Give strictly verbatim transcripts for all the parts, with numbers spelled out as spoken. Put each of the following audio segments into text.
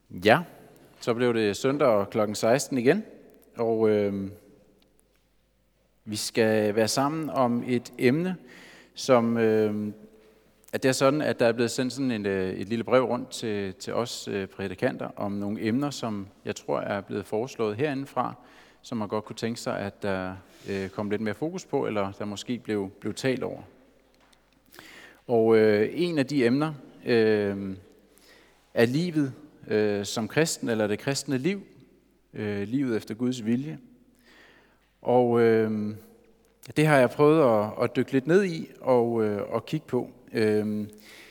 Ja, så blev det søndag klokken seksten igen, og øh, vi skal være sammen om et emne, som øh, at det er sådan, at der er blevet sendt sådan et, et lille brev rundt til, til os øh, prædikanter om nogle emner, som jeg tror er blevet foreslået herindefra, som man godt kunne tænke sig, at der øh, kom lidt mere fokus på, eller der måske blev, blev talt over. Og øh, en af de emner øh, er livet øh, som kristen, eller det kristne liv, øh, livet efter Guds vilje. Og øh, det har jeg prøvet at, at dykke lidt ned i og, øh, og kigge på. Øh,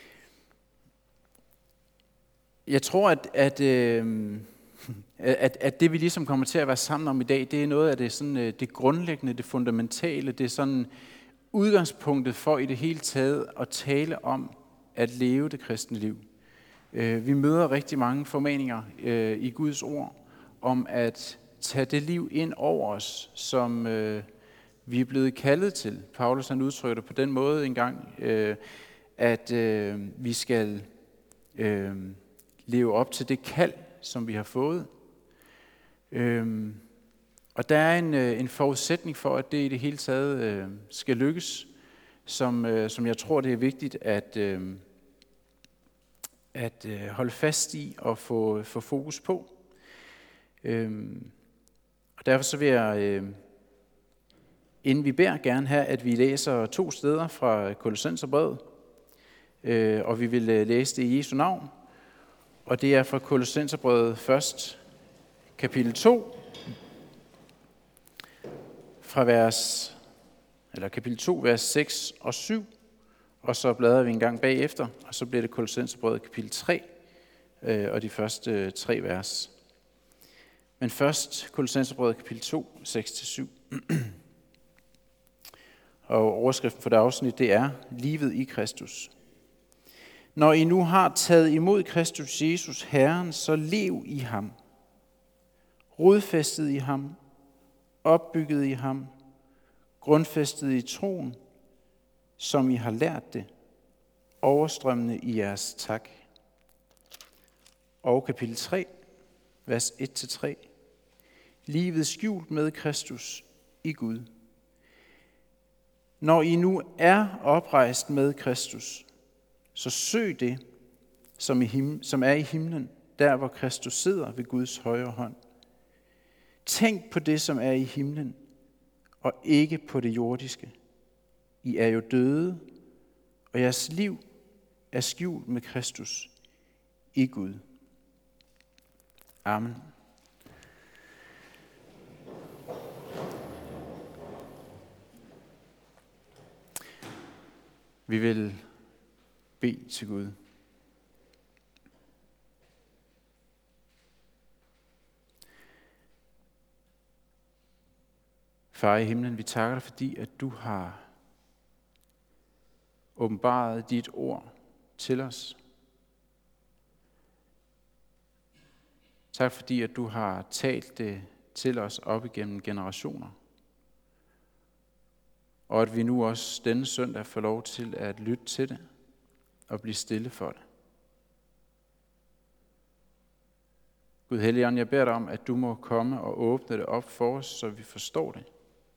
jeg tror, at, at, øh, at, at det vi ligesom kommer til at være sammen om i dag, det er noget af det, sådan, det grundlæggende, det fundamentale, det er sådan udgangspunktet for i det hele taget at tale om at leve det kristne liv. Vi møder rigtig mange formaninger øh, i Guds ord om at tage det liv ind over os, som øh, vi er blevet kaldet til. Paulus han udtrykker det på den måde engang, øh, at øh, vi skal øh, leve op til det kald, som vi har fået. Øh, og der er en, øh, en forudsætning for, at det i det hele taget øh, skal lykkes, som, øh, som jeg tror, det er vigtigt at øh, at øh, holde fast i og få, få fokus på. Øhm, og derfor så vil jeg, øh, inden vi beder, gerne have, at vi læser to steder fra Kolossenserbrevet, øh, og vi vil øh, læse det i Jesu navn. Og det er fra Kolossenserbrevet først, kapitel to, fra vers, eller kapitel to, vers seks og syv. Og så bladrer vi en gang bagefter, og så bliver det Kolossenserbrevet kapitel tre, øh, og de første øh, tre vers. Men først Kolossenserbrevet kapitel to, seks til syv. Og overskriften for det afsnit, det er livet i Kristus. Når I nu har taget imod Kristus Jesus Herren, så lev i ham. Rodfæstet i ham, opbygget i ham, grundfæstet i troen, som I har lært det, overstrømmende i jeres tak. Og kapitel tre, vers et til tre. Livet skjult med Kristus i Gud. Når I nu er oprejst med Kristus, så søg det, som, i him- som er i himlen, der hvor Kristus sidder ved Guds højre hånd. Tænk på det, som er i himlen, og ikke på det jordiske. I er jo døde, og jeres liv er skjult med Kristus i Gud. Amen. Vi vil bede til Gud. Far i himlen, vi takker dig, fordi at du har åbenbaret dit ord til os. Tak fordi, at du har talt det til os op igennem generationer. Og at vi nu også denne søndag får lov til at lytte til det og blive stille for det. Gud Helligånd, jeg beder dig om, at du må komme og åbne det op for os, så vi forstår det.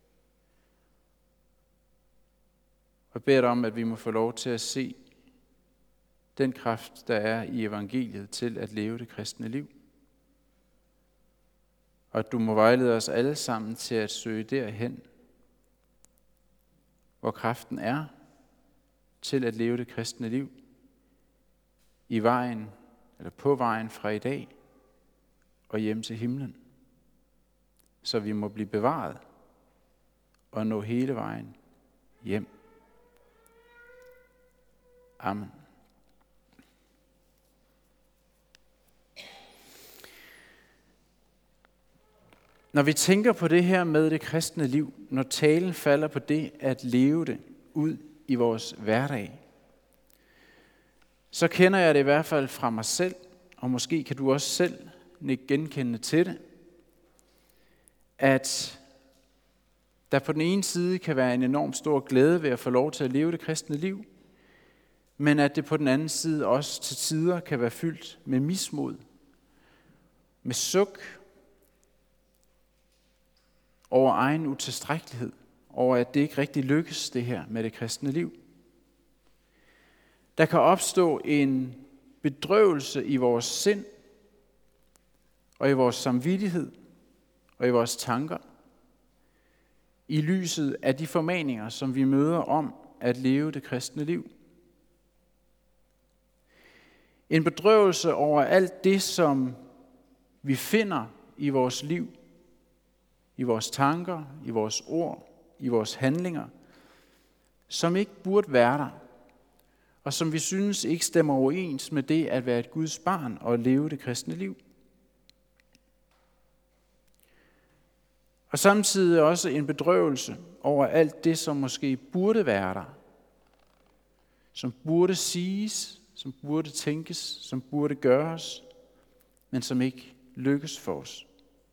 Og beder dig om, at vi må få lov til at se den kraft, der er i evangeliet til at leve det kristne liv. Og at du må vejlede os alle sammen til at søge derhen, hvor kraften er til at leve det kristne liv, i vejen, eller på vejen fra i dag og hjem til himlen, så vi må blive bevaret og nå hele vejen hjem. Amen. Når vi tænker på det her med det kristne liv, når talen falder på det at leve det ud i vores hverdag, så kender jeg det i hvert fald fra mig selv, og måske kan du også selv nikke genkendende til det, at der på den ene side kan være en enorm stor glæde ved at få lov til at leve det kristne liv, men at det på den anden side også til tider kan være fyldt med mismod, med suk over egen utilstrækkelighed, over at det ikke rigtig lykkes det her med det kristne liv. Der kan opstå en bedrøvelse i vores sind, og i vores samvittighed, og i vores tanker, i lyset af de formaninger, som vi møder om at leve det kristne liv. En bedrøvelse over alt det, som vi finder i vores liv, i vores tanker, i vores ord, i vores handlinger, som ikke burde være der, og som vi synes ikke stemmer overens med det at være et Guds barn og leve det kristne liv. Og samtidig også en bedrøvelse over alt det, som måske burde være der, som burde siges, som burde tænkes, som burde gøres, men som ikke lykkes for os.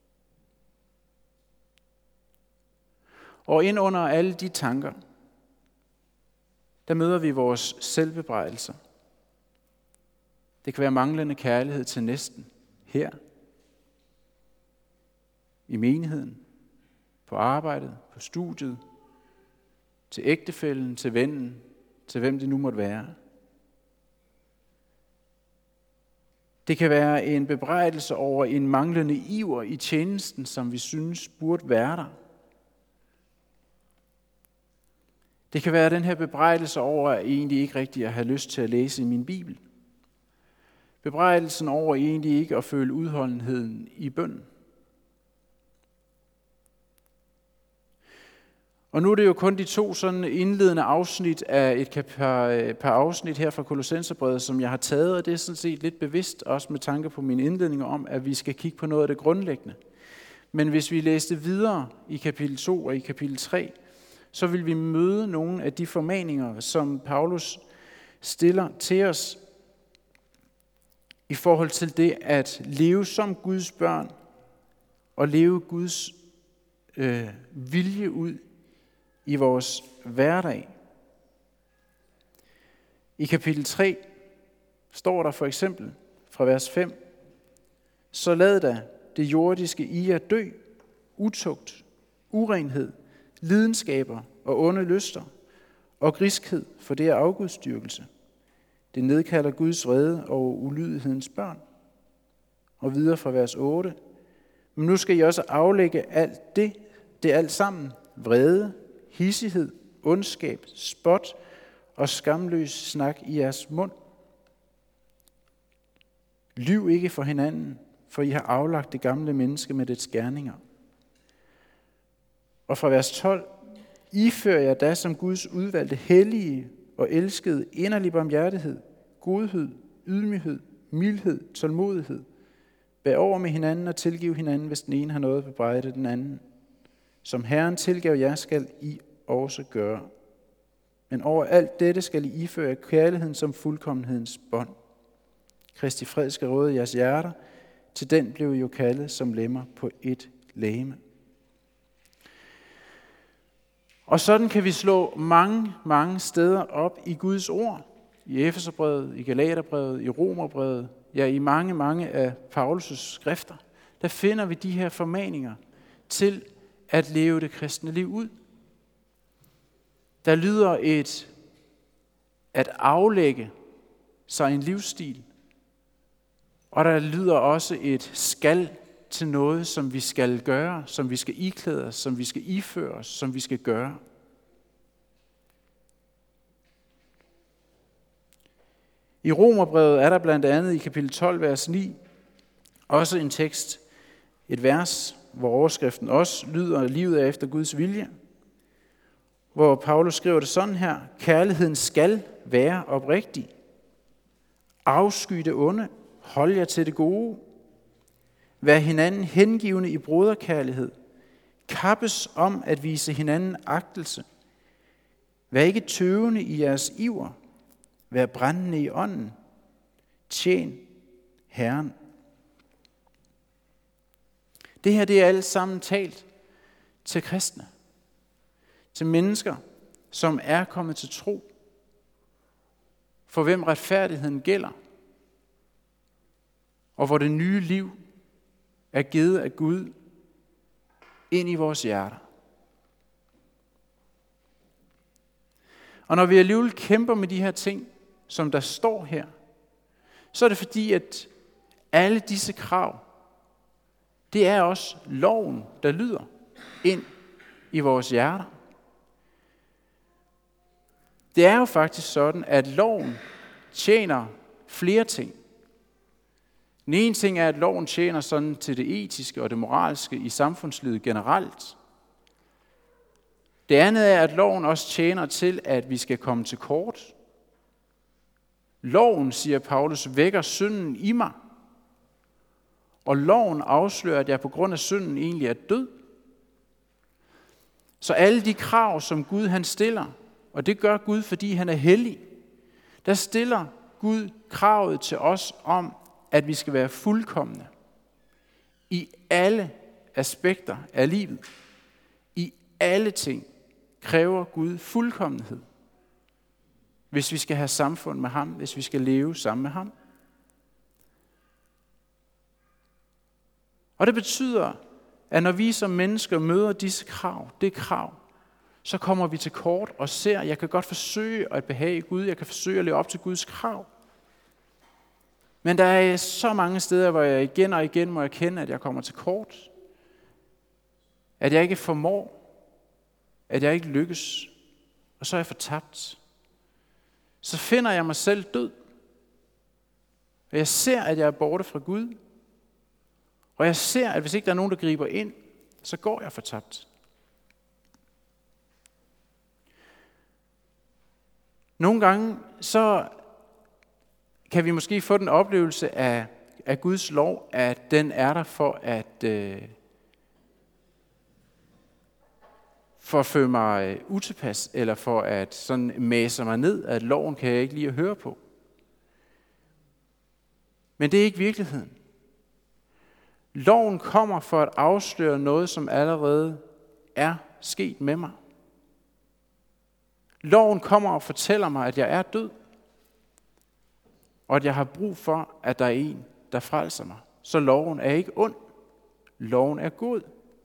Og ind under alle de tanker, der møder vi vores selvbebrejdelser. Det kan være manglende kærlighed til næsten her, i menigheden, på arbejdet, på studiet, til ægtefællen, til vennen, til hvem det nu måtte være. Det kan være en bebrejdelse over en manglende iver i tjenesten, som vi synes burde være der. Det kan være den her bebrejdelse over at egentlig ikke rigtig at have lyst til at læse i min bibel. Bebrejdelsen over egentlig ikke at føle udholdenheden i bønnen. Og nu er det jo kun de to sådan indledende afsnit af et par, par afsnit her fra Kolossenserbrevet, som jeg har taget, og det er sådan set lidt bevidst, også med tanke på mine indledninger om, at vi skal kigge på noget af det grundlæggende. Men hvis vi læste videre i kapitel to og i kapitel tre, så vil vi møde nogle af de formaninger, som Paulus stiller til os i forhold til det at leve som Guds børn og leve Guds øh, vilje ud i vores hverdag. I kapitel tre står der for eksempel fra vers fem, så lad da det jordiske i jer dø, utugt, urenhed, lidenskaber og onde lyster, og griskhed, for det er afgudstyrkelse. Det nedkalder Guds vrede og ulydighedens børn. Og videre fra vers otte. Men nu skal I også aflægge alt det, det alt sammen, vrede, hissighed, ondskab, spot og skamløs snak i jeres mund. Lyv ikke for hinanden, for I har aflagt det gamle menneske med dets gerninger. Og fra vers tolv, ifører jeg da som Guds udvalgte hellige og elskede inderlig barmhjertighed, godhed, ydmyghed, mildhed, tålmodighed. Bær over med hinanden og tilgiv hinanden, hvis den ene har noget at bebrejde den anden. Som Herren tilgav jer, skal I også gøre. Men over alt dette skal I iføre kærligheden som fuldkommenhedens bånd. Kristi fred skal råde jeres hjerter, til den blev I jo kaldet som lemmer på et legeme. Og sådan kan vi slå mange, mange steder op i Guds ord. I Efeserbrevet, i Galaterbrevet, i Romerbrevet, ja i mange, mange af Paulus' skrifter. Der finder vi de her formaninger til at leve det kristne liv ud. Der lyder et at aflægge sig en livsstil, og der lyder også et skal til noget, som vi skal gøre, som vi skal iklæde os, som vi skal iføre os, som vi skal gøre. I Romerbrevet er der blandt andet i kapitel tolv, vers ni, også en tekst, et vers, hvor overskriften også lyder, livet er efter Guds vilje, hvor Paulus skriver det sådan her: kærligheden skal være oprigtig. Afsky det onde, hold jer til det gode. Vær hinanden hengivne i broderkærlighed. Kappes om at vise hinanden agtelse. Vær ikke tøvende i jeres iver. Vær brændende i ånden. Tjen Herren. Det her, det er alt sammen talt til kristne. Til mennesker, som er kommet til tro. For hvem retfærdigheden gælder. Og hvor det nye liv er givet af Gud ind i vores hjerter. Og når vi alligevel kæmper med de her ting, som der står her, så er det fordi, at alle disse krav, det er også loven, der lyder ind i vores hjerter. Det er jo faktisk sådan, at loven tjener flere ting. Den ene ting er, at loven tjener sådan til det etiske og det moralske i samfundslivet generelt. Det andet er, at loven også tjener til, at vi skal komme til kort. Loven, siger Paulus, vækker synden i mig. Og loven afslører, at jeg på grund af synden egentlig er død. Så alle de krav, som Gud han stiller, og det gør Gud, fordi han er hellig, der stiller Gud kravet til os om, at vi skal være fuldkomne i alle aspekter af livet. I alle ting kræver Gud fuldkommenhed, hvis vi skal have samfund med ham, hvis vi skal leve sammen med ham. Og det betyder, at når vi som mennesker møder disse krav, det krav, så kommer vi til kort og ser, at jeg kan godt forsøge at behage Gud, jeg kan forsøge at leve op til Guds krav. Men der er så mange steder, hvor jeg igen og igen må erkende, at jeg kommer til kort. At jeg ikke formår. At jeg ikke lykkes. Og så er jeg fortabt. Så finder jeg mig selv død. Og jeg ser, at jeg er borte fra Gud. Og jeg ser, at hvis ikke der er nogen, der griber ind, så går jeg fortabt. Nogle gange så kan vi måske få den oplevelse af, af Guds lov, at den er der for at, øh, for at føle mig utilpas, eller for at sådan mase mig ned, at loven kan jeg ikke lide at høre på. Men det er ikke virkeligheden. Loven kommer for at afsløre noget, som allerede er sket med mig. Loven kommer og fortæller mig, at jeg er død, og at jeg har brug for, at der er en, der frelser mig. Så loven er ikke ond. Loven er god.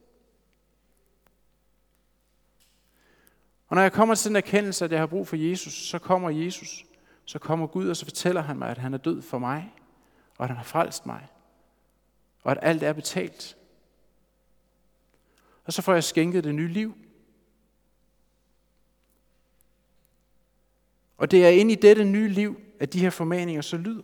Og når jeg kommer til den erkendelse, at jeg har brug for Jesus, så kommer Jesus, så kommer Gud, og så fortæller han mig, at han er død for mig, og at han har frelst mig, og at alt er betalt. Og så får jeg skænket det nye liv. Og det er inde i dette nye liv, at de her formaninger så lyder.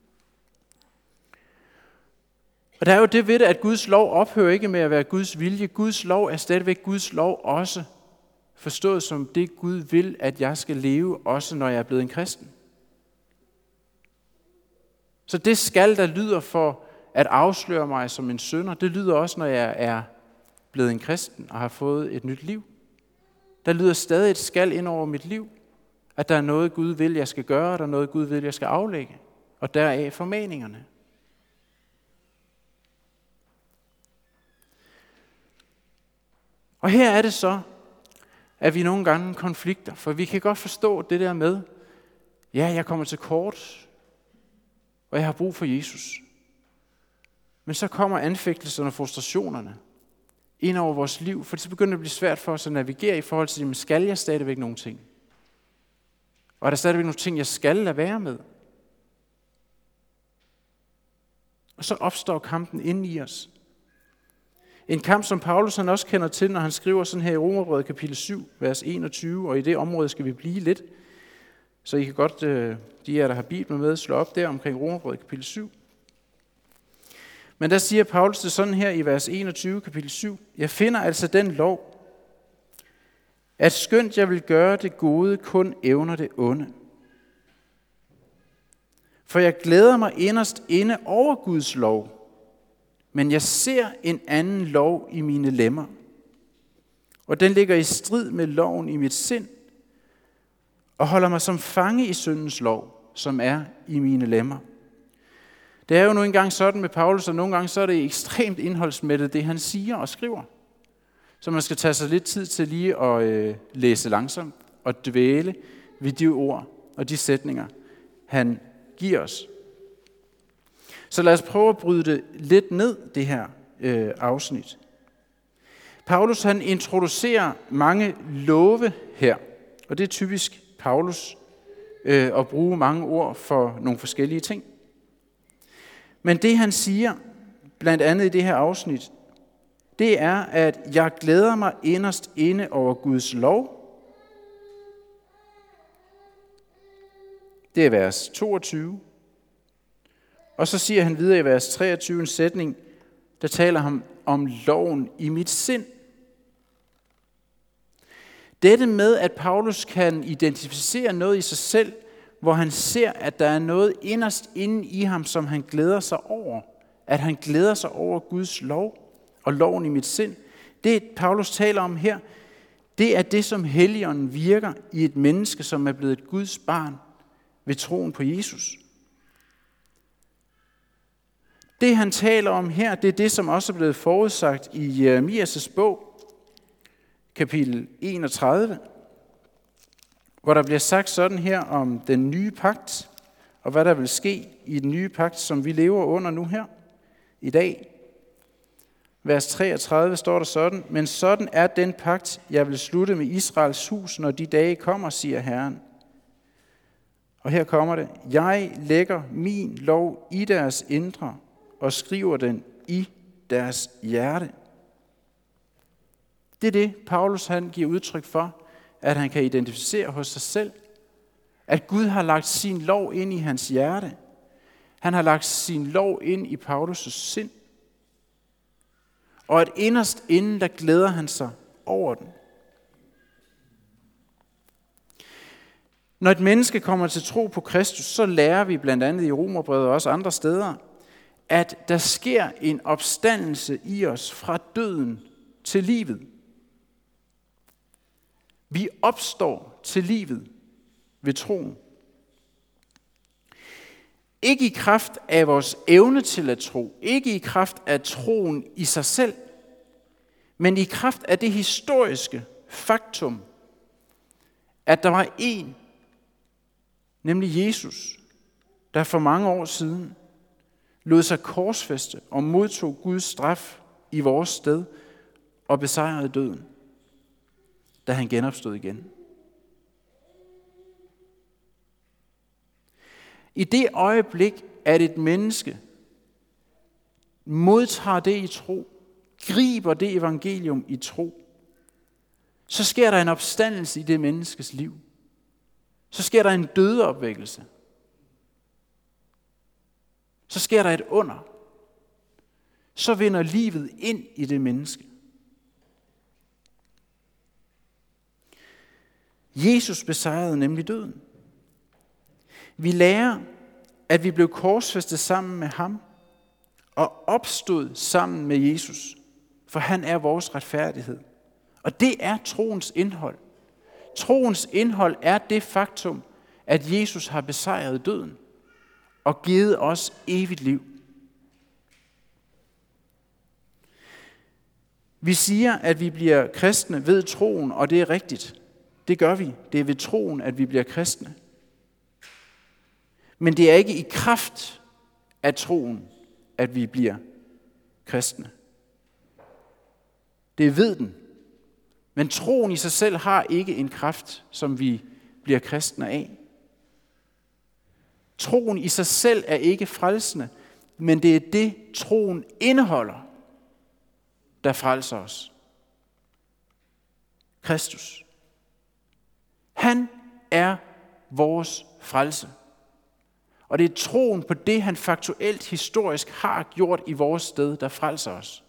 Og der er jo det ved det, at Guds lov ophører ikke med at være Guds vilje. Guds lov er stadigvæk Guds lov også forstået som det Gud vil, at jeg skal leve, også når jeg er blevet en kristen. Så det skal, der lyder for at afsløre mig som en synder, det lyder også, når jeg er blevet en kristen og har fået et nyt liv. Der lyder stadig et skal ind over mit liv, at der er noget Gud vil, jeg skal gøre, og der er noget Gud vil, jeg skal aflægge. Og deraf formaningerne. Og her er det så, at vi nogle gange konflikter, for vi kan godt forstå det der med, ja, jeg kommer til kort, og jeg har brug for Jesus. Men så kommer anfægtelserne og frustrationerne ind over vores liv, for det begynder at blive svært for os at navigere i forhold til, jamen, skal jeg stadigvæk nogle ting? Og er der stadigvæk nogle ting, jeg skal lade være med? Og så opstår kampen inde i os. En kamp, som Paulus han også kender til, når han skriver sådan her i Romerbrevet kapitel syv, vers enogtyve, og i det område skal vi blive lidt. Så I kan godt, de her, der har Bibelen med, slå op der omkring Romerbrevet kapitel syv. Men der siger Paulus det sådan her i vers enogtyve, kapitel syv. Jeg finder altså den lov, at skønt jeg vil gøre det gode, kun evner det onde. For jeg glæder mig inderst inde over Guds lov, men jeg ser en anden lov i mine lemmer. Og den ligger i strid med loven i mit sind, og holder mig som fange i syndens lov, som er i mine lemmer. Det er jo nu engang sådan med Paulus, og nogle gange så er det ekstremt indholdsmættet, det han siger og skriver. Så man skal tage sig lidt tid til lige at øh, læse langsomt og dvæle ved de ord og de sætninger, han giver os. Så lad os prøve at bryde det lidt ned, det her, øh, afsnit. Paulus han introducerer mange love her, og det er typisk Paulus øh, at bruge mange ord for nogle forskellige ting. Men det han siger, blandt andet i det her afsnit, det er, at jeg glæder mig inderst inde over Guds lov. Det er vers toogtyve. Og så siger han videre i vers treogtyve en sætning, der taler ham om loven i mit sind. Dette med, at Paulus kan identificere noget i sig selv, hvor han ser, at der er noget inderst inde i ham, som han glæder sig over. At han glæder sig over Guds lov og loven i mit sind. Det, Paulus taler om her, det er det, som Helligånden virker i et menneske, som er blevet et Guds barn ved troen på Jesus. Det, han taler om her, det er det, som også er blevet forudsagt i Jeremias' bog, kapitel enogtredive, hvor der bliver sagt sådan her om den nye pagt, og hvad der vil ske i den nye pagt, som vi lever under nu her i dag. Vers treogtredive står der sådan, men sådan er den pagt, jeg vil slutte med Israels hus, når de dage kommer, siger Herren. Og her kommer det, jeg lægger min lov i deres indre, og skriver den i deres hjerte. Det er det, Paulus han giver udtryk for, at han kan identificere hos sig selv, at Gud har lagt sin lov ind i hans hjerte. Han har lagt sin lov ind i Paulus' sind. Og at inderst inden, der glæder han sig over den. Når et menneske kommer til tro på Kristus, så lærer vi blandt andet i Romerbrevet og også andre steder, at der sker en opstandelse i os fra døden til livet. Vi opstår til livet ved troen. Ikke i kraft af vores evne til at tro, ikke i kraft af troen i sig selv, men i kraft af det historiske faktum, at der var en, nemlig Jesus, der for mange år siden lod sig korsfæste og modtog Guds straf i vores sted og besejrede døden, da han genopstod igen. I det øjeblik, at et menneske modtager det i tro, griber det evangelium i tro, så sker der en opstandelse i det menneskes liv. Så sker der en dødeopvækkelse. Så sker der et under. Så vinder livet ind i det menneske. Jesus besejrede nemlig døden. Vi lærer, at vi blev korsfæstet sammen med ham og opstod sammen med Jesus, for han er vores retfærdighed. Og det er troens indhold. Troens indhold er det faktum, at Jesus har besejret døden og givet os evigt liv. Vi siger, at vi bliver kristne ved troen, og det er rigtigt. Det gør vi. Det er ved troen, at vi bliver kristne. Men det er ikke i kraft af troen, at vi bliver kristne. Det er ved den. Men troen i sig selv har ikke en kraft, som vi bliver kristne af. Troen i sig selv er ikke frelsende, men det er det, troen indeholder, der frelser os. Kristus. Han er vores frelse. Og det er troen på det, han faktuelt historisk har gjort i vores sted, der frelser os.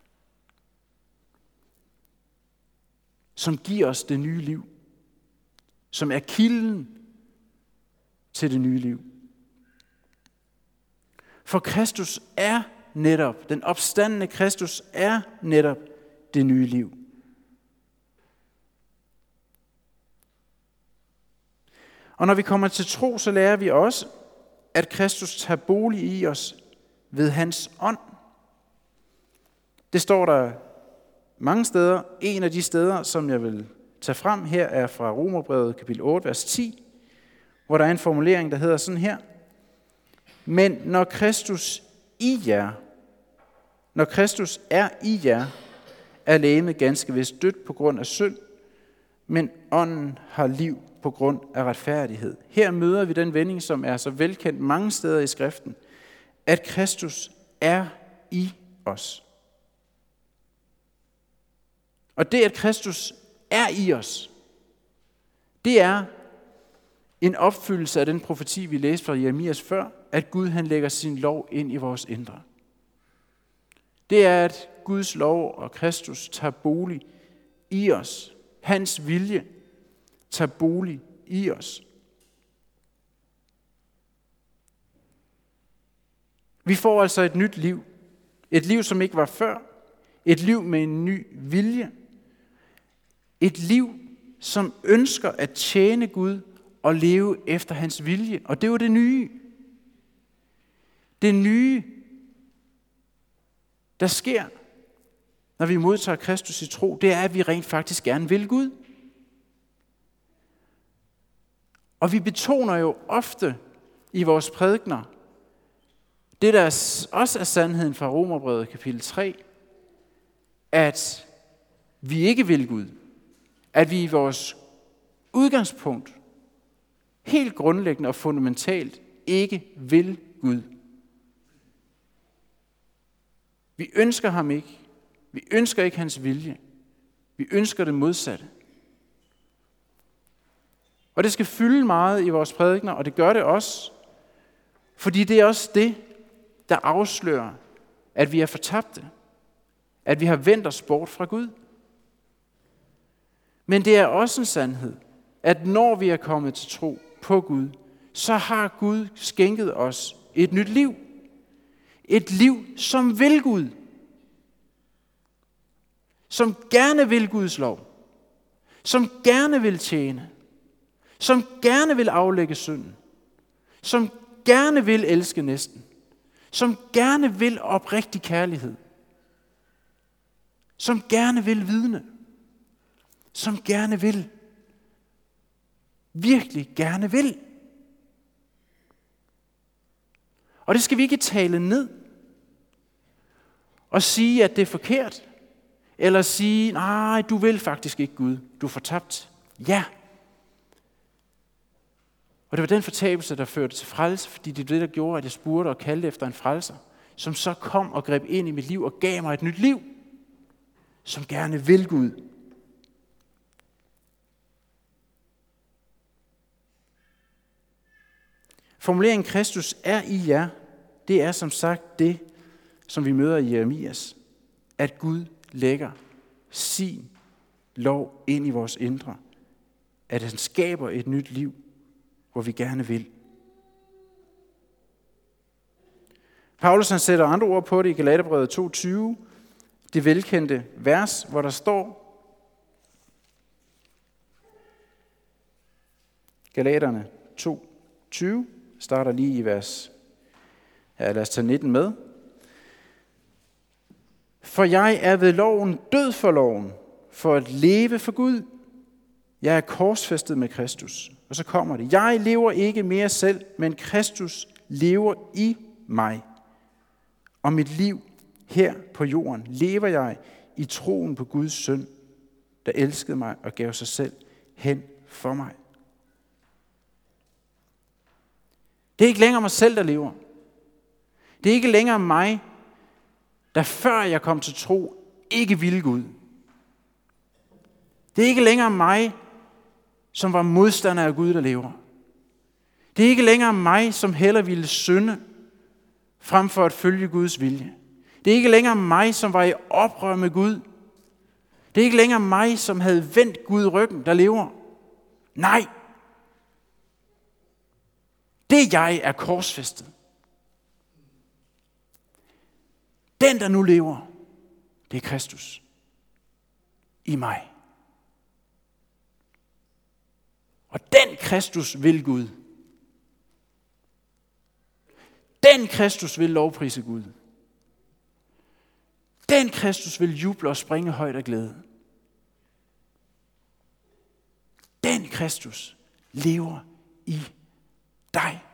Som giver os det nye liv. Som er kilden til det nye liv. For Kristus er netop, den opstandne Kristus er netop det nye liv. Og når vi kommer til tro, så lærer vi også, at Kristus tager bolig i os ved hans ånd. Det står der mange steder. En af de steder, som jeg vil tage frem her, er fra Romerbrevet kapitel otte, vers ti, hvor der er en formulering, der hedder sådan her. Men når Kristus i jer Når Kristus er i jer, er legemet ganske vist dødt på grund af synd, men ånden har liv på grund af retfærdighed. Her møder vi den vending, som er så velkendt mange steder i skriften, at Kristus er i os. Og det, at Kristus er i os, det er en opfyldelse af den profeti, vi læste fra Jeremias før, at Gud han lægger sin lov ind i vores indre. Det er, at Guds lov og Kristus tager bolig i os. Hans vilje tager bolig i os. Vi får altså et nyt liv. Et liv, som ikke var før. Et liv med en ny vilje. Et liv, som ønsker at tjene Gud og leve efter hans vilje. Og det er jo det nye. Det nye, der sker, når vi modtager Kristus i tro, det er, at vi rent faktisk gerne vil Gud. Og vi betoner jo ofte i vores prædikener, det der også er sandheden fra Romerbrevet kapitel tre, at vi ikke vil Gud. At vi i vores udgangspunkt, helt grundlæggende og fundamentalt, ikke vil Gud. Vi ønsker ham ikke. Vi ønsker ikke hans vilje. Vi ønsker det modsatte. Og det skal fylde meget i vores prædikener, og det gør det også. Fordi det er også det, der afslører, at vi er fortabte. At vi har vendt os bort fra Gud. Men det er også en sandhed, at når vi er kommet til tro på Gud, så har Gud skænket os et nyt liv. Et liv, som vil Gud. Som gerne vil Guds lov. Som gerne vil tjene. Som gerne vil aflægge synden. Som gerne vil elske næsten. Som gerne vil oprigtig kærlighed. Som gerne vil vidne. Som gerne vil. Virkelig gerne vil. Og det skal vi ikke tale ned. Og sige, at det er forkert. Eller sige, nej, du vil faktisk ikke Gud. Du er fortabt. Ja. Og det var den fortabelse, der førte til frelse, fordi det var det, der gjorde, at jeg spurgte og kaldte efter en frelser, som så kom og greb ind i mit liv og gav mig et nyt liv, som gerne vil Gud. Formuleringen Kristus er i jer, det er som sagt det, som vi møder i Jeremias, at Gud lægger sin lov ind i vores indre, at han skaber et nyt liv, hvor vi gerne vil. Paulus han sætter andre ord på det i Galaterbrevet to tyve, det velkendte vers, hvor der står, Galaterne to tyve, starter lige i vers, ja, lad os tage nitten med. For jeg er ved loven død for loven, for at leve for Gud. Jeg er korsfæstet med Kristus. Og så kommer det. Jeg lever ikke mere selv, men Kristus lever i mig. Og mit liv her på jorden lever jeg i troen på Guds søn, der elskede mig og gav sig selv hen for mig. Det er ikke længere mig selv, der lever. Det er ikke længere mig, der før jeg kom til tro, ikke ville Gud. Det er ikke længere mig, som var modstander af Gud, der lever. Det er ikke længere mig, som heller ville synde, frem for at følge Guds vilje. Det er ikke længere mig, som var i oprør med Gud. Det er ikke længere mig, som havde vendt Gud ryggen, der lever. Nej. Det jeg er korsfæstet. Den, der nu lever, det er Kristus i mig. Og den Kristus vil Gud. Den Kristus vil lovprise Gud. Den Kristus vil juble og springe højt af glæde. Den Kristus lever i dig.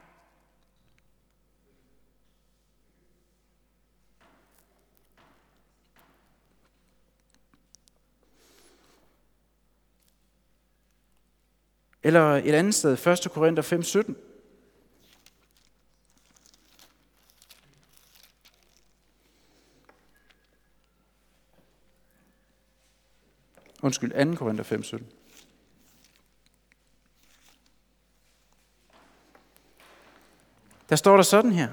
Eller et andet sted, første Korinther fem sytten. Undskyld, anden Korinther fem sytten. Der står der sådan her.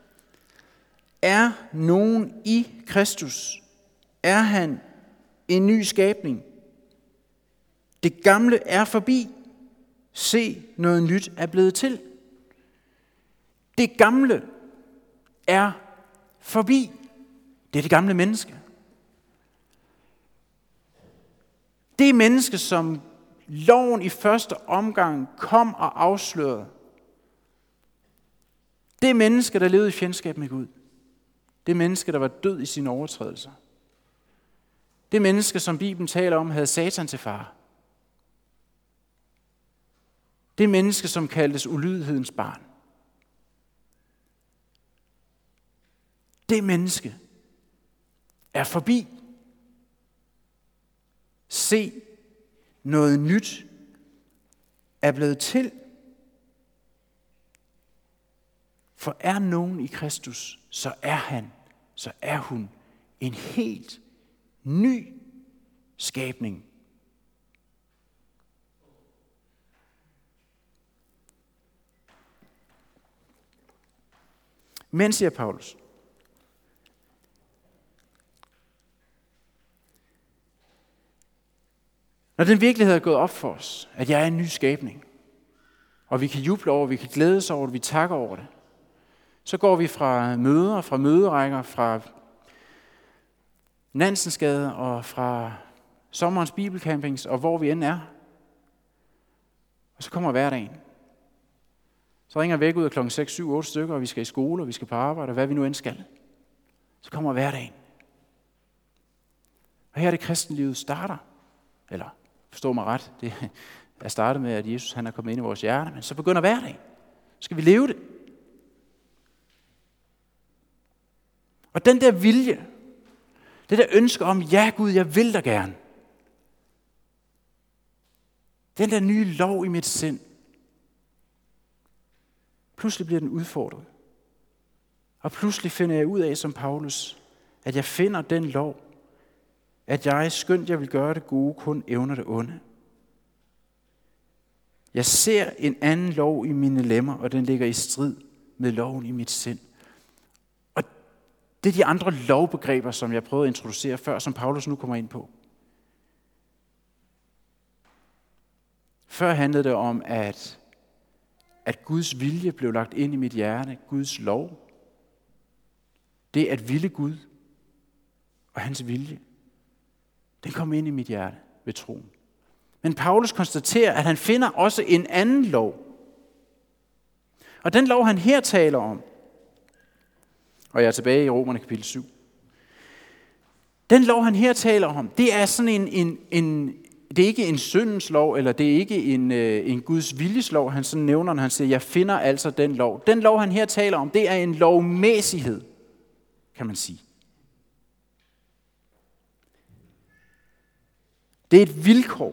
Er nogen i Kristus? Er han en ny skabning? Det gamle er forbi. Se, noget nyt er blevet til. Det gamle er forbi. Det er det gamle menneske. Det menneske, som loven i første omgang kom og afslørede. Det menneske, der levede i fjendskab med Gud. Det menneske, der var død i sine overtrædelser. Det menneske, som Bibelen taler om, havde Satan til far. Det menneske, som kaldtes ulydighedens barn. Det menneske er forbi. Se, noget nyt er blevet til. For er nogen i Kristus, så er han, så er hun en helt ny skabning. Men, siger Paulus, når den virkelighed er gået op for os, at jeg er en ny skabning, og vi kan juble over, vi kan glædes over det, vi takker over det, så går vi fra møder, fra møderækker, fra Nansensgade og fra sommerens bibelcampings, og hvor vi end er. Og så kommer hverdagen. Så ringer væk ud af klokken seks, syv, otte stykker, og vi skal i skole, og vi skal på arbejde, og hvad vi nu end skal. Så kommer hverdagen. Og her er det kristenlivet starter. Eller, forstå mig ret, det er startet med, at Jesus han er kommet ind i vores hjerte, men så begynder hverdagen. Så skal vi leve det. Og den der vilje, det der ønske om, ja Gud, jeg vil dig gerne. Den der nye lov i mit sind, pludselig bliver den udfordret. Og pludselig finder jeg ud af, som Paulus, at jeg finder den lov, at jeg, skønt jeg vil gøre det gode, kun evner det onde. Jeg ser en anden lov i mine lemmer, og den ligger i strid med loven i mit sind. Og det er de andre lovbegreber, som jeg prøvede at introducere før, som Paulus nu kommer ind på. Før handlede det om, at, at Guds vilje blev lagt ind i mit hjerte, Guds lov. Det at ville Gud og hans vilje, den kom ind i mit hjerte ved troen. Men Paulus konstaterer, at han finder også en anden lov. Og den lov, han her taler om, og jeg er tilbage i Romerne kapitel syv. Den lov, han her taler om, det er sådan en, en, en det er ikke en syndens lov, eller det er ikke en, en Guds viljeslov, han sådan nævner, når han siger, jeg finder altså den lov. Den lov, han her taler om, det er en lovmæssighed, kan man sige. Det er et vilkår.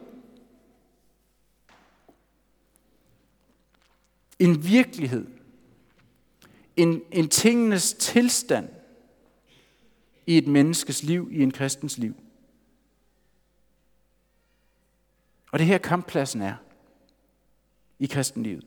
En virkelighed. En, en tingenes tilstand i et menneskes liv, i en kristens liv. Og det her kamppladsen er i kristenlivet.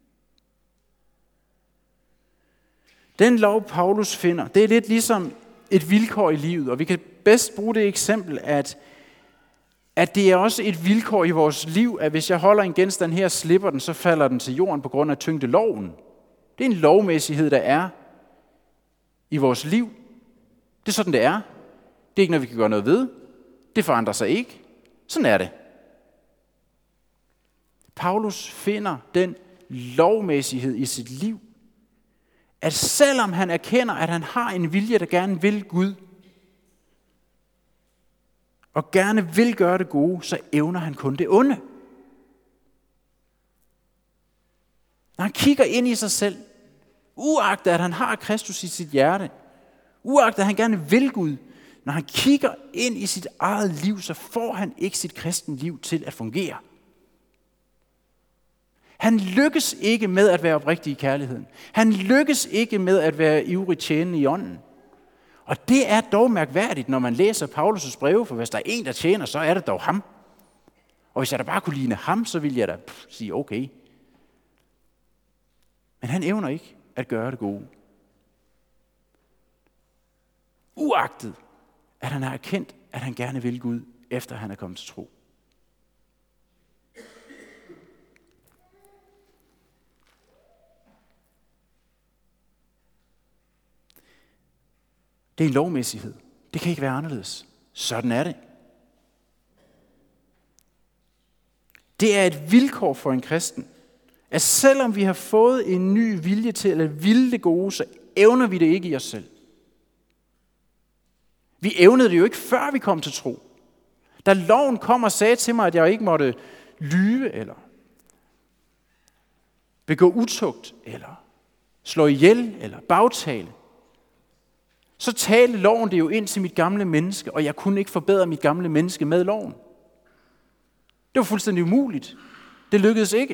Den lov, Paulus finder, det er lidt ligesom et vilkår i livet, og vi kan bedst bruge det eksempel, at, at det er også et vilkår i vores liv, at hvis jeg holder en genstand her og slipper den, så falder den til jorden på grund af tyngdeloven. Det er en lovmæssighed, der er i vores liv. Det er sådan, det er. Det er ikke noget, vi kan gøre noget ved. Det forandrer sig ikke. Sådan er det. Paulus finder den lovmæssighed i sit liv, at selvom han erkender, at han har en vilje, der gerne vil Gud, og gerne vil gøre det gode, så evner han kun det onde. Når han kigger ind i sig selv, uagtet at han har Kristus i sit hjerte, uagtet at han gerne vil Gud, når han kigger ind i sit eget liv, så får han ikke sit kristne liv til at fungere. Han lykkes ikke med at være oprigtig i kærligheden. Han lykkes ikke med at være ivrig tjenende i ånden. Og det er dog mærkværdigt, når man læser Paulus' breve, for hvis der er en, der tjener, så er det dog ham. Og hvis jeg da bare kunne ligne ham, så ville jeg da pff, sige okay. Men han evner ikke at gøre det gode. Uagtet, at han har erkendt, at han gerne vil Gud, efter han er kommet til tro. Det er en lovmæssighed. Det kan ikke være anderledes. Sådan er det. Det er et vilkår for en kristen, at selvom vi har fået en ny vilje til at ville det gode, så evner vi det ikke i os selv. Vi evnede det jo ikke, før vi kom til tro. Da loven kom og sagde til mig, at jeg ikke måtte lyve, eller begå utugt, eller slå ihjel, eller bagtale, så talte loven det jo ind til mit gamle menneske, og jeg kunne ikke forbedre mit gamle menneske med loven. Det var fuldstændig umuligt. Det lykkedes ikke.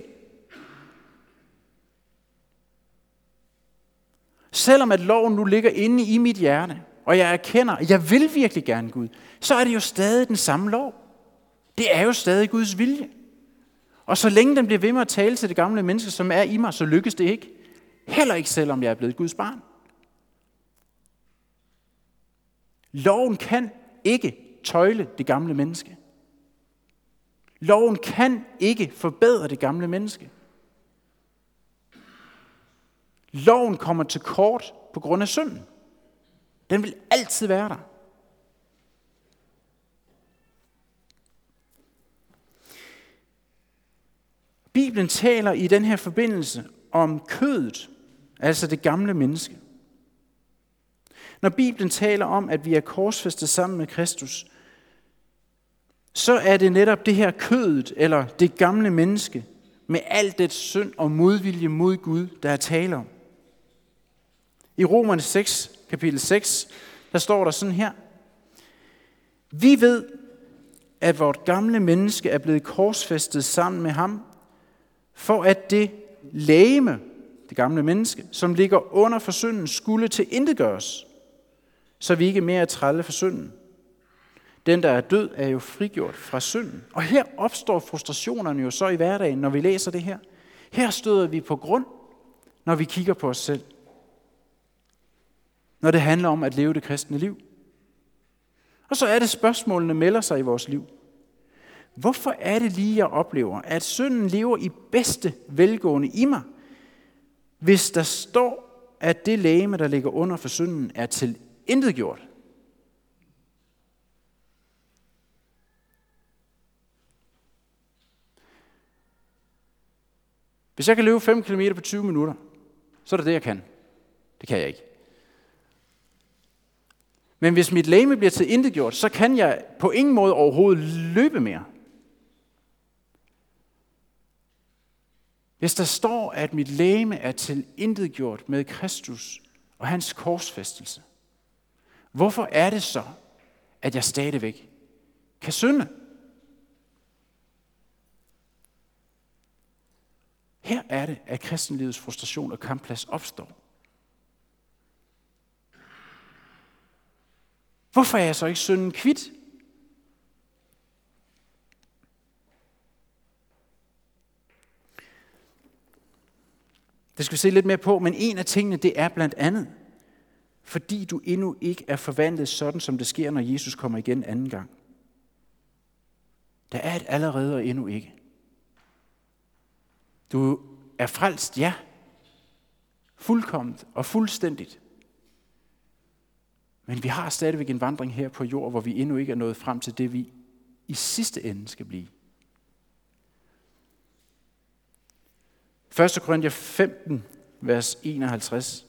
Selvom at loven nu ligger inde i mit hjerte, og jeg erkender, at jeg vil virkelig gerne Gud, så er det jo stadig den samme lov. Det er jo stadig Guds vilje. Og så længe den bliver ved med at tale til det gamle menneske, som er i mig, så lykkes det ikke. Heller ikke selvom jeg er blevet Guds barn. Loven kan ikke tøjle det gamle menneske. Loven kan ikke forbedre det gamle menneske. Loven kommer til kort på grund af synden. Den vil altid være der. Bibelen taler i den her forbindelse om kødet, altså det gamle menneske. Når Bibelen taler om, at vi er korsfæstet sammen med Kristus, så er det netop det her kødet, eller det gamle menneske, med alt det synd og modvilje mod Gud, der er tale om. I Romerne seks, kapitel seks, der står der sådan her: Vi ved, at vort gamle menneske er blevet korsfæstet sammen med ham, for at det legeme, det gamle menneske, som ligger under for synden, skulle tilintetgøres, så vi ikke mere er trælle for synden. Den, der er død, er jo frigjort fra synden. Og her opstår frustrationerne jo så i hverdagen, når vi læser det her. Her støder vi på grund, når vi kigger på os selv. Når det handler om at leve det kristne liv. Og så er det, spørgsmålene melder sig i vores liv. Hvorfor er det lige, jeg oplever, at synden lever i bedste velgående i mig, hvis der står, at det legeme, der ligger under for synden, er tilintetgjort? Hvis jeg kan løbe fem kilometer på tyve minutter, så er det det, jeg kan. Det kan jeg ikke. Men hvis mit legeme bliver tilintetgjort, så kan jeg på ingen måde overhovedet løbe mere. Hvis der står, at mit legeme er tilintetgjort med Kristus og hans korsfæstelse, hvorfor er det så, at jeg stadigvæk kan synde? Her er det, at kristenlivets frustration og kampplads opstår. Hvorfor er jeg så ikke synden kvit? Det skal vi se lidt mere på, men en af tingene, det er blandt andet, fordi du endnu ikke er forvandlet sådan, som det sker, når Jesus kommer igen anden gang. Der er et allerede og endnu ikke. Du er frelst, ja, fuldkomment og fuldstændigt. Men vi har stadigvæk en vandring her på jord, hvor vi endnu ikke er nået frem til det, vi i sidste ende skal blive. første Korinther femten, vers enoghalvtreds.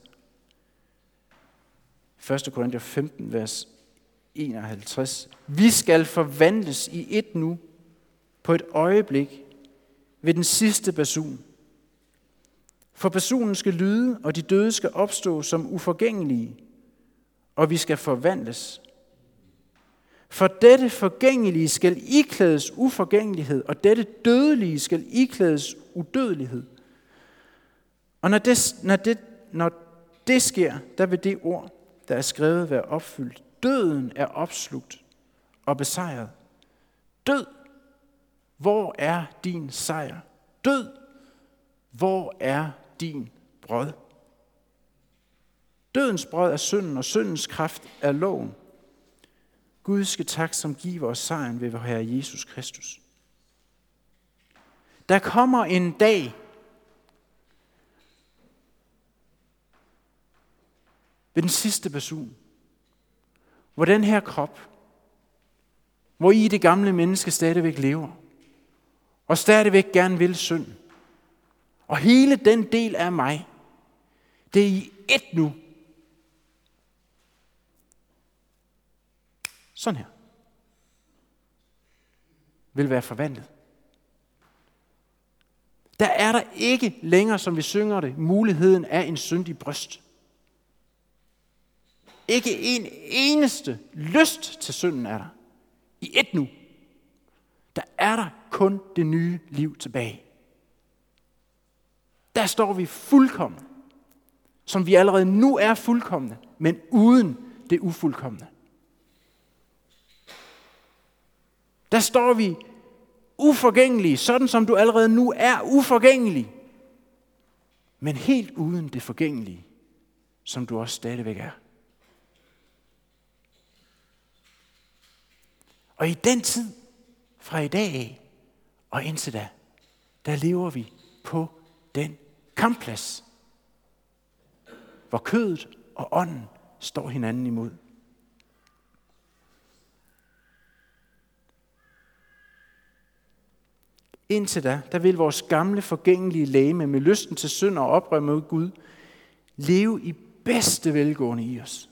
første Korinther femten, vers enoghalvtreds. Vi skal forvandles i et nu, på et øjeblik, ved den sidste basun. For basunen skal lyde, og de døde skal opstå som uforgængelige, og vi skal forvandles. For dette forgængelige skal iklædes uforgængelighed, og dette dødelige skal iklædes udødelighed. Og når det, når det, når det sker, der vil det ord, der er skrevet, være opfyldt. Døden er opslugt og besejret. Død, hvor er din sejr? Død, hvor er din brød? Dødens brød er synden, og syndens kraft er loven. Gud skal tak, som giver os sejren ved vor Herre Jesus Kristus. Der kommer en dag, ved den sidste basun, hvor den her krop, hvor i det gamle menneske stadigvæk lever, og stadigvæk gerne vil synd, og hele den del af mig, det er i ét nu. Sådan her. Vil være forvandlet. Der er der ikke længere, som vi synger det, muligheden af en syndig bryst. Ikke en eneste lyst til synden er der. I ét nu. Der er der kun det nye liv tilbage. Der står vi fuldkommen, som vi allerede nu er fuldkomne, men uden det ufuldkomne. Der står vi uforgængelige, sådan som du allerede nu er uforgængelig, men helt uden det forgængelige, som du også stadigvæk er. Og i den tid, fra i dag af og indtil da, der lever vi på den kampplads, hvor kødet og ånden står hinanden imod. Indtil da, der vil vores gamle forgængelige legeme med lysten til synd og oprør mod Gud leve i bedste velgående i os.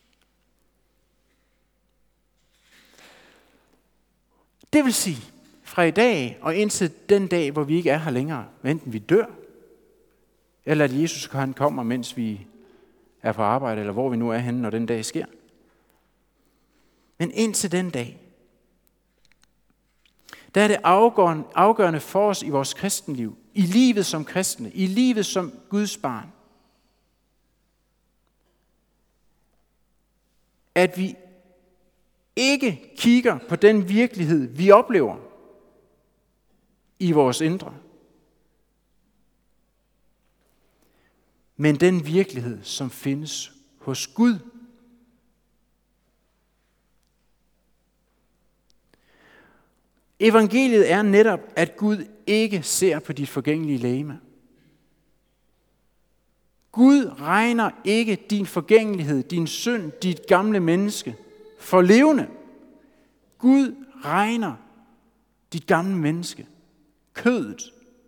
Det vil sige, fra i dag og indtil den dag, hvor vi ikke er her længere, enten vi dør, eller at Jesus han kommer, mens vi er på arbejde, eller hvor vi nu er henne, når den dag sker. Men indtil den dag, der er det afgørende, afgørende for os i vores kristenliv, i livet som kristne, i livet som Guds barn, at vi ikke kigger på den virkelighed, vi oplever i vores indre, men den virkelighed, som findes hos Gud. Evangeliet er netop, at Gud ikke ser på dit forgængelige legeme. Gud regner ikke din forgængelighed, din synd, dit gamle menneske for levende. Gud regner dit gamle menneske, kødet,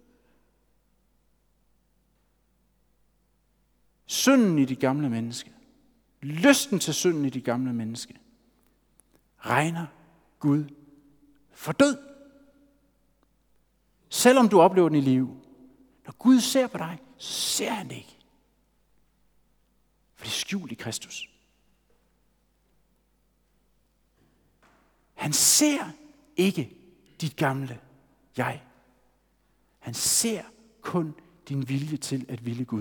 synden i dit gamle menneske, lysten til synden i dit gamle menneske, regner Gud for død. Selvom du oplever den i live. Når Gud ser på dig, så ser han det ikke. For det er skjult i Kristus. Han ser ikke dit gamle jeg. Han ser kun din vilje til at ville Gud.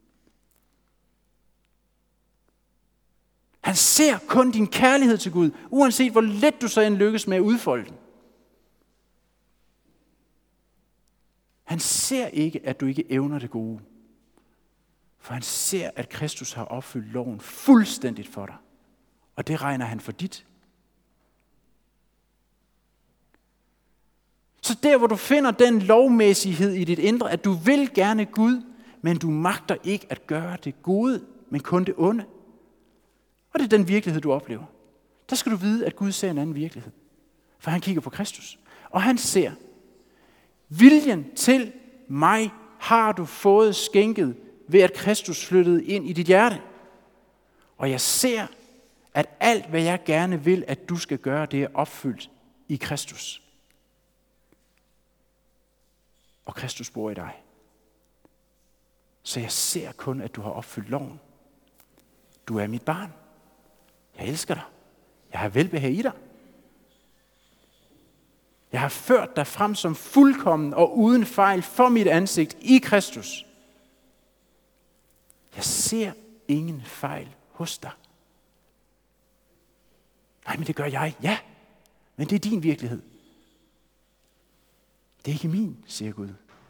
Han ser kun din kærlighed til Gud, uanset hvor let du så end lykkes med at udfolde den. Han ser ikke, at du ikke evner det gode. For han ser, at Kristus har opfyldt loven fuldstændigt for dig. Og det regner han for dit. Så der, hvor du finder den lovmæssighed i dit indre, at du vil gerne Gud, men du magter ikke at gøre det gode, men kun det onde. Og det er den virkelighed, du oplever. Der skal du vide, at Gud ser en anden virkelighed. For han kigger på Kristus. Og han ser, viljen til mig har du fået skænket ved at Kristus flyttede ind i dit hjerte. Og jeg ser, at alt hvad jeg gerne vil, at du skal gøre, det er opfyldt i Kristus. Og Kristus bor i dig. Så jeg ser kun, at du har opfyldt loven. Du er mit barn. Jeg elsker dig. Jeg har velbehag i dig. Jeg har ført dig frem som fuldkommen og uden fejl for mit ansigt i Kristus. Jeg ser ingen fejl hos dig. Nej, men det gør jeg. Ja, men det er din virkelighed. Det er ikke min, siger Gud.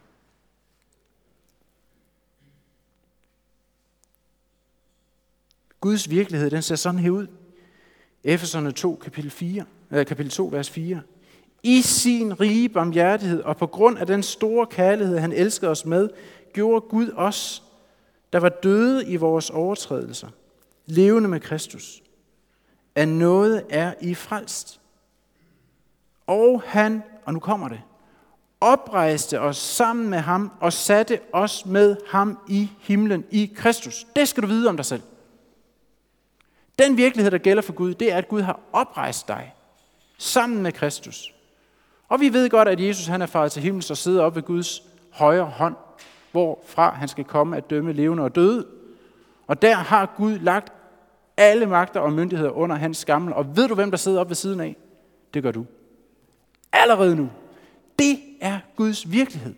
Guds virkelighed, den ser sådan her ud. Efeserne to, kapitel, fire, øh, kapitel to, vers fire. I sin rige barmhjertighed og på grund af den store kærlighed, han elskede os med, gjorde Gud os, der var døde i vores overtrædelser, levende med Kristus. Af noget er I frelst. Og han, og nu kommer det, oprejste os sammen med ham og satte os med ham i himlen i Kristus. Det skal du vide om dig selv. Den virkelighed, der gælder for Gud, det er, at Gud har oprejst dig sammen med Kristus. Og vi ved godt, at Jesus han er faret til himlen og sidder op ved Guds højre hånd, hvorfra han skal komme at dømme levende og døde. Og der har Gud lagt alle magter og myndigheder under hans skammel. Og ved du, hvem der sidder op ved siden af? Det gør du. Allerede nu. Det er Guds virkelighed.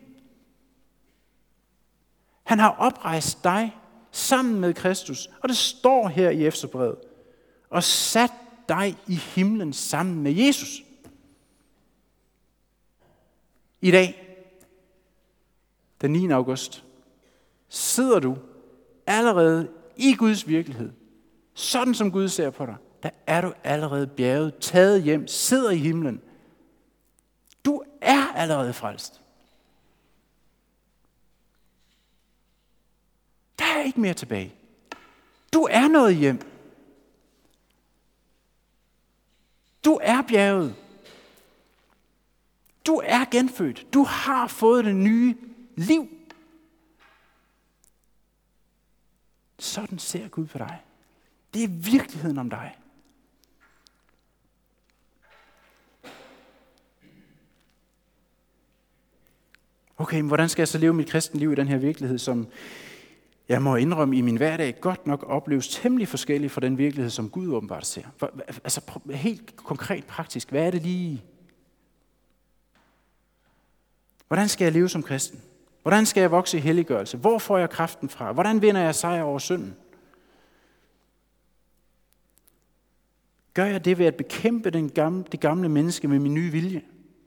Han har oprejst dig sammen med Kristus. Og det står her i Efeserbrevet. Og sat dig i himlen sammen med Jesus. I dag, den niende august, sidder du allerede i Guds virkelighed. Sådan som Gud ser på dig. Der er du allerede bjerget, taget hjem, sidder i himlen. Du er allerede frelst. Der er ikke mere tilbage. Du er nået hjem. Du er bjerget. Du er genfødt. Du har fået det nye liv. Sådan ser Gud på dig. Det er virkeligheden om dig. Okay, men hvordan skal jeg så leve mit kristne liv i den her virkelighed, som jeg må indrømme i min hverdag godt nok opleves temmelig forskellig fra den virkelighed, som Gud åbenbart ser? Altså helt konkret praktisk, hvad er det lige? Hvordan skal jeg leve som kristen? Hvordan skal jeg vokse i helliggørelse? Hvor får jeg kraften fra? Hvordan vinder jeg sejr over synden? Gør jeg det ved at bekæmpe den gamle, det gamle menneske med min nye vilje?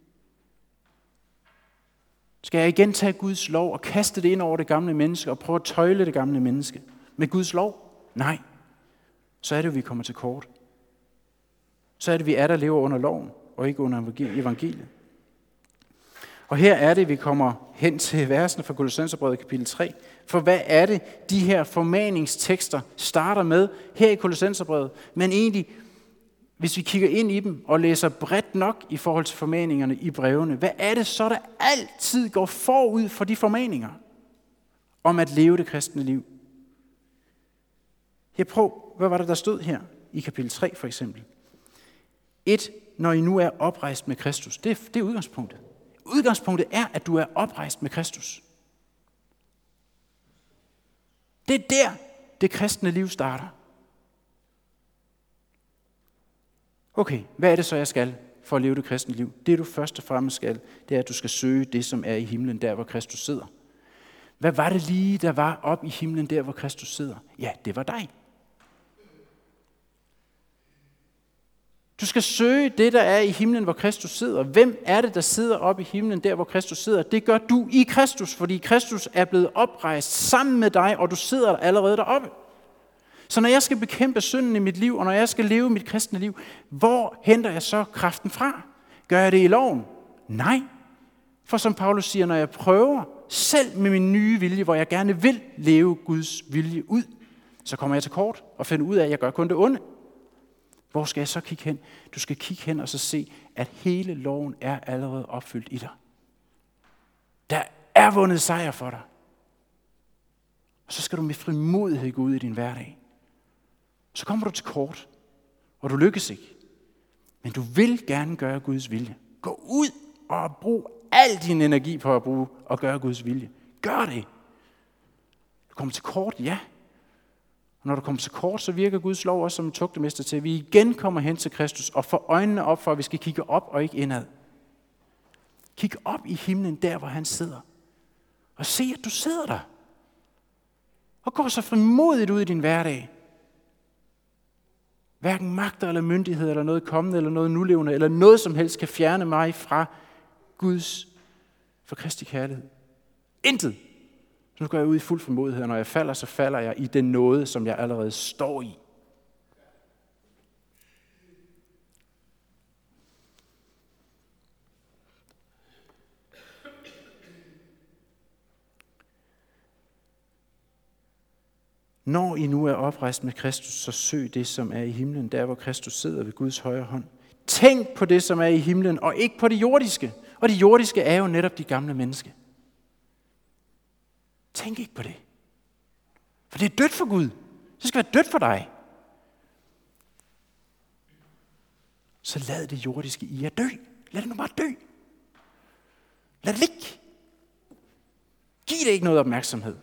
Skal jeg igen tage Guds lov og kaste det ind over det gamle menneske og prøve at tøjle det gamle menneske med Guds lov? Nej. Så er det, vi kommer til kort. Så er det, vi er der lever under loven og ikke under evangeliet. Og her er det, vi kommer hen til versene fra Kolossenserbrevet kapitel tre. For hvad er det, de her formaningstekster starter med her i Kolossenserbrevet? Men egentlig, hvis vi kigger ind i dem og læser bredt nok i forhold til formaningerne i brevene, hvad er det så, der altid går forud for de formaninger om at leve det kristne liv? Her prøv, hvad var det, der stod her i kapitel tre for eksempel? Et, når I nu er oprejst med Kristus. Det, det er udgangspunktet. Udgangspunktet er, at du er oprejst med Kristus. Det er der, det kristne liv starter. Okay, hvad er det så, jeg skal for at leve det kristne liv? Det, du først og fremmest skal, det er, at du skal søge det, som er i himlen, der hvor Kristus sidder. Hvad var det lige, der var op i himlen, der hvor Kristus sidder? Ja, det var dig. Du skal søge det, der er i himlen, hvor Kristus sidder. Hvem er det, der sidder oppe i himlen, der hvor Kristus sidder? Det gør du i Kristus, fordi Kristus er blevet oprejst sammen med dig, og du sidder allerede deroppe. Så når jeg skal bekæmpe synden i mit liv, og når jeg skal leve mit kristne liv, hvor henter jeg så kraften fra? Gør jeg det i loven? Nej. For som Paulus siger, når jeg prøver selv med min nye vilje, hvor jeg gerne vil leve Guds vilje ud, så kommer jeg til kort og finder ud af, at jeg gør kun det onde. Hvor skal jeg så kigge hen? Du skal kigge hen og så se, at hele loven er allerede opfyldt i dig. Der er vundet sejr for dig. Og så skal du med frimodighed gå ud i din hverdag. Så kommer du til kort, og du lykkes ikke. Men du vil gerne gøre Guds vilje. Gå ud og brug al din energi på at bruge og gøre Guds vilje. Gør det. Du kommer til kort, ja. Og når du kommer til kort, så virker Guds lov også som en tugtemester til, at vi igen kommer hen til Kristus og får øjnene op for, at vi skal kigge op og ikke indad. Kig op i himlen, der hvor han sidder. Og se, at du sidder der. Og gå så frimodigt ud i din hverdag. Hverken magter eller myndighed, eller noget kommende, eller noget nulevende, eller noget som helst kan fjerne mig fra Guds, for Kristi kærlighed. Intet. Så nu går jeg ud i fuld frimodighed, og når jeg falder, så falder jeg i den nåde, som jeg allerede står i. Når I nu er oprejst med Kristus, så søg det, som er i himlen, der hvor Kristus sidder ved Guds højre hånd. Tænk på det, som er i himlen, og ikke på det jordiske. Og det jordiske er jo netop de gamle mennesker. Tænk ikke på det. For det er dødt for Gud. Det skal være dødt for dig. Så lad det jordiske i jer dø. Lad det nu bare dø. Lad det ligge. Giv det ikke noget opmærksomhed.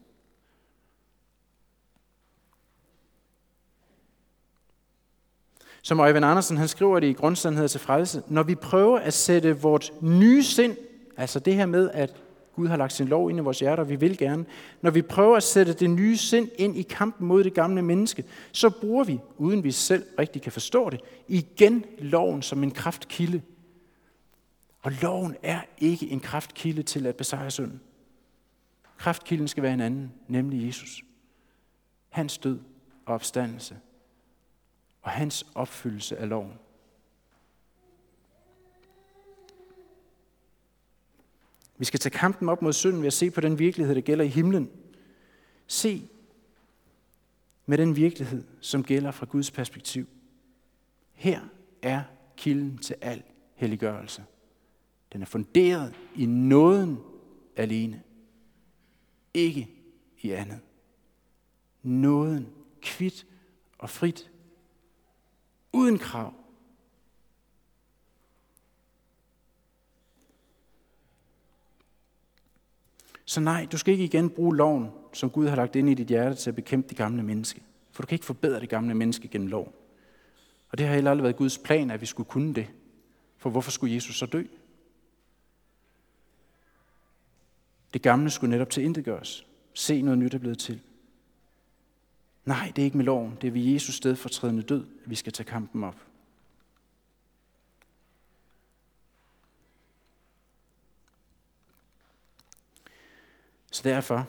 Som Øjvind Andersen, han skriver det i Grundsandheder til frelse, når vi prøver at sætte vort nye sind, altså det her med, at Gud har lagt sin lov ind i vores hjerter, og vi vil gerne, når vi prøver at sætte det nye sind ind i kampen mod det gamle menneske, så bruger vi, uden vi selv rigtig kan forstå det, igen loven som en kraftkilde. Og loven er ikke en kraftkilde til at besejre synden. Kraftkilden skal være en anden, nemlig Jesus. Hans død og opstandelse. Og hans opfyldelse af loven. Vi skal tage kampen op mod synden ved at se på den virkelighed, der gælder i himlen. Se med den virkelighed, som gælder fra Guds perspektiv. Her er kilden til al helliggørelse. Den er funderet i nåden alene. Ikke i andet. Nåden, kvit og frit. Uden krav. Så nej, du skal ikke igen bruge loven, som Gud har lagt ind i dit hjerte til at bekæmpe det gamle menneske. For du kan ikke forbedre det gamle menneske gennem lov. Og det har heller aldrig været Guds plan, at vi skulle kunne det. For hvorfor skulle Jesus så dø? Det gamle skulle netop tilintetgøres. Se, noget nyt er blevet til. Nej, det er ikke med loven. Det er ved Jesus sted for trædende død, at vi skal tage kampen op. Så derfor,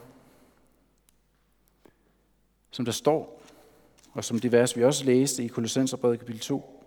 som der står, og som det vers, vi også læste i Kolossenserbrevet kapitel to,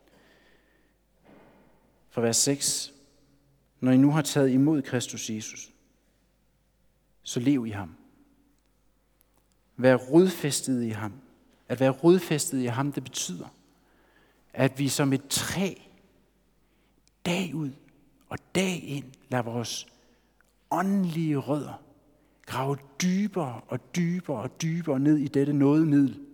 fra vers seks, når I nu har taget imod Kristus Jesus, så lev i ham. Vær rodfæstet i ham. At være rodfæstet i ham, det betyder, at vi som et træ, dag ud og dag ind, lader vores åndelige rødder grave dybere og dybere og dybere ned i dette nådemiddel.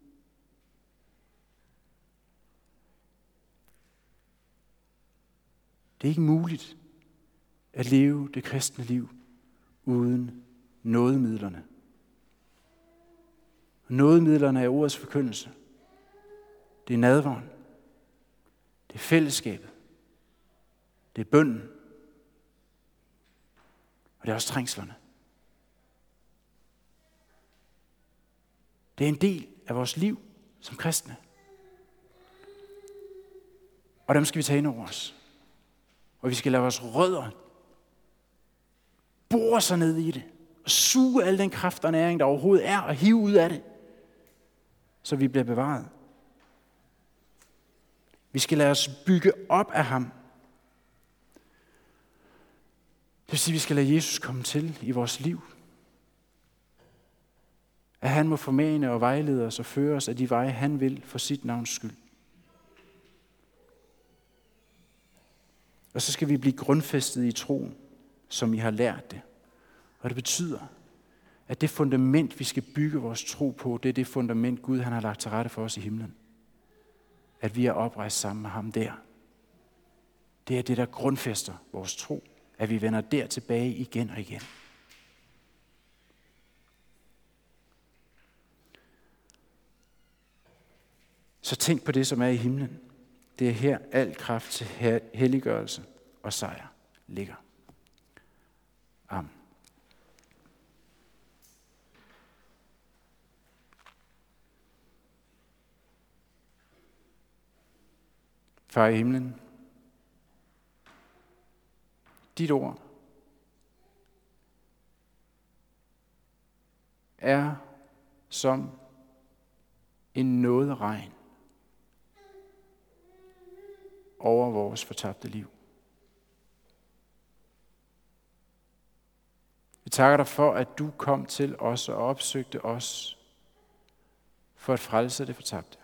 Det er ikke muligt at leve det kristne liv uden nådemidlerne. Nådemidlerne er ordets forkyndelse. Det er nadveren. Det er fællesskabet. Det er bønnen. Og det er også trængslerne. Det er en del af vores liv som kristne. Og dem skal vi tage ind over os. Og vi skal lade vores rødder bore sig ned i det. Og suge al den kraft og næring, der overhovedet er, og hive ud af det. Så vi bliver bevaret. Vi skal lade os bygge op af ham. Det vil sige, at vi skal lade Jesus komme til i vores liv. At han må formane og vejlede os og føre os af de veje, han vil for sit navns skyld. Og så skal vi blive grundfæstet i troen, som I har lært det. Og det betyder, at det fundament, vi skal bygge vores tro på, det er det fundament, Gud han har lagt til rette for os i himlen. At vi er oprejst sammen med ham der. Det er det, der grundfæster vores tro. At vi vender der tilbage igen og igen. Så tænk på det, som er i himlen. Det er her al kraft til helliggørelse og sejr ligger. Amen. Far i himlen, dit ord er som en nåderegn over vores fortabte liv. Vi takker dig for, at du kom til os og opsøgte os for at frelse det fortabte.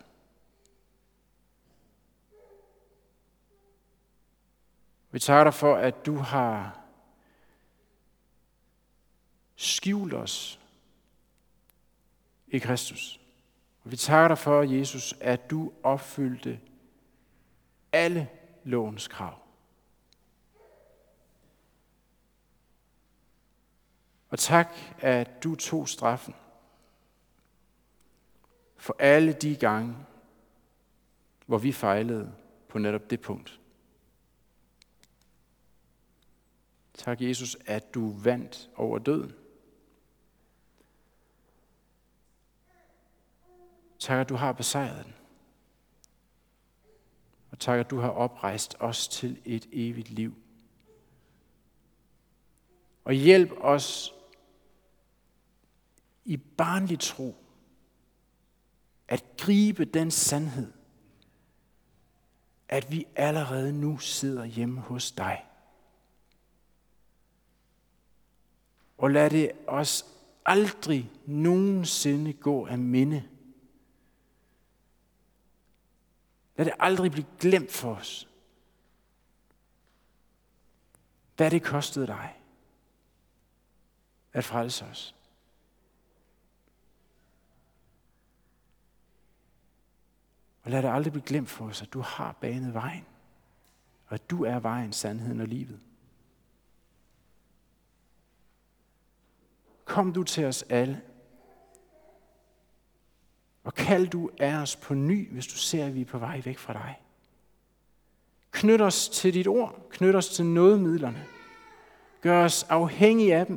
Vi takker dig for, at du har skjult os i Kristus. Og vi takker dig for, Jesus, at du opfyldte alle lovens krav. Og tak, at du tog straffen for alle de gange, hvor vi fejlede på netop det punkt. Tak, Jesus, at du vandt over døden. Tak, at du har besejret den. Og tak, at du har oprejst os til et evigt liv. Og hjælp os i barnlig tro at gribe den sandhed, at vi allerede nu sidder hjemme hos dig. Og lad det os aldrig nogensinde gå af minde. Lad det aldrig blive glemt for os, hvad det kostede dig at frelse os. Og lad det aldrig blive glemt for os, at du har banet vejen, og at du er vejen, sandheden og livet. Kom du til os alle, og kald du af os på ny, hvis du ser, at vi er på vej væk fra dig. Knyt os til dit ord, knyt os til nådemidlerne. Gør os afhængige af dem,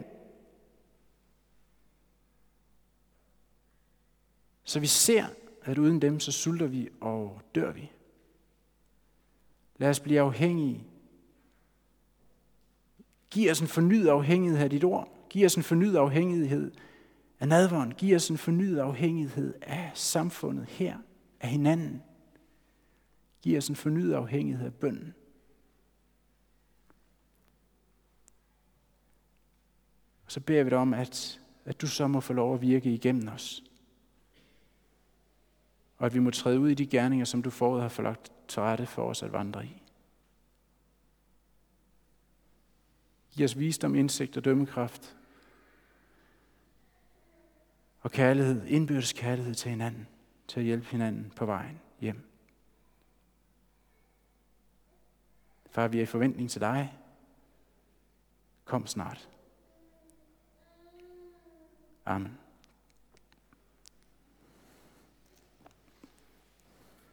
så vi ser, at uden dem, så sulter vi og dør vi. Lad os blive afhængige. Giv os en fornyet afhængighed af dit ord. Giv os en fornyet afhængighed af nadveren. Giv os en fornyet afhængighed af samfundet her, af hinanden. Giv os en fornyet afhængighed af bønnen. Og så beder vi dig om, at, at du så må få lov at virke igennem os. Og at vi må træde ud i de gerninger, som du forud har forlagt til rette for os at vandre i. Giv os visdom, indsigt og dømmekraft. Og kærlighed, indbyrdes kærlighed til hinanden, til at hjælpe hinanden på vejen hjem. Far, vi er i forventning til dig. Kom snart. Amen.